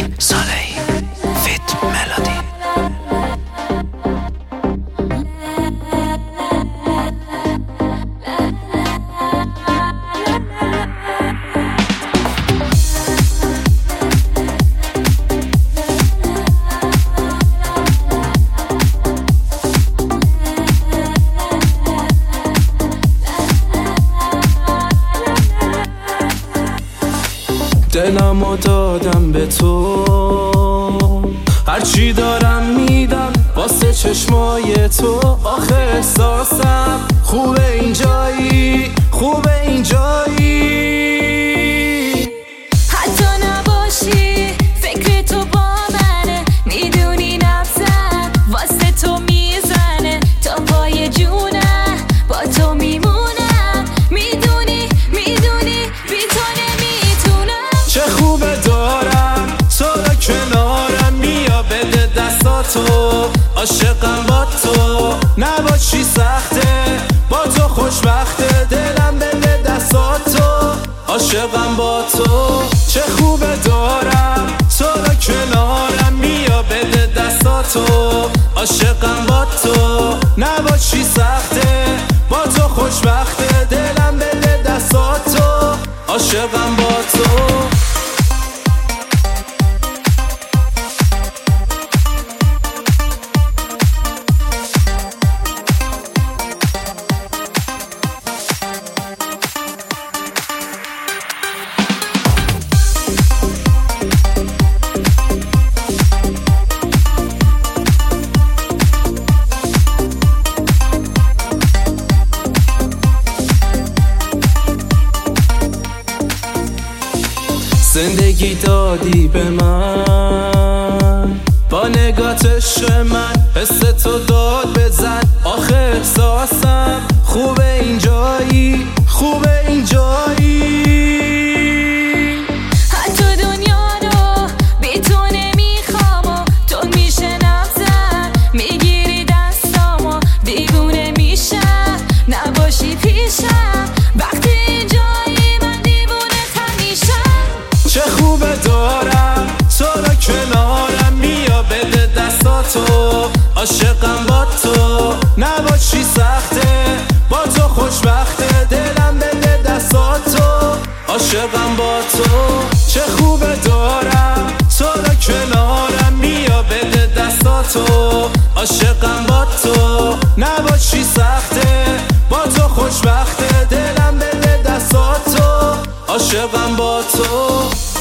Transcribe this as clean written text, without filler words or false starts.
صالحی فیت ملودی. دلمو دادم به تو، هرچی دارم میدم واسه چشمای تو. آخه احساسم خوبه اینجایی، خوبه اینجایی. حتی نباشی فکر تو با منه، میدونی نفسم واسه تو میزنه. تا پای جونم با تو میمونم، میدونی بی تو نمیتونم. چه خوبه دارم تو رو کنارم، بیا بده دستاتو. عاشقم با تو، نباشی سخته با تو خوشبخته. دلم بده دستاتو، عاشقم با تو. چه خوبه دارم تو رو کنارم، بیا بده دستاتو. عاشقم با تو، نباشی سخته با تو خوشبخته. دلم بده دستاتو، عاشقم با تو. زندگی دادی به من، با نگات عشق من حس تو داد بزن. آخه احساسم خوبه اینجایی، خوبه اینجایی. حتی دنیا رو بی تو نمیخوام و تو میشناسم. میگیری دستامو دیوونه میشم، نباشی پیشم وقتی اینجایی. من دیوونه تمیشم. چه خوبه دارم تو رو کنارم، بیا بده دستاتو. عاشقم با تو، نباشی سخته با تو خوشبخته. دلم بده دستاتو، عاشقم با تو. چه خوبه دارم تو رو کنارم، بیا بده دستاتو. عاشقم با تو، نباشی سخته با تو خوشبخته. دلم بده دستاتو، عاشقم با تو.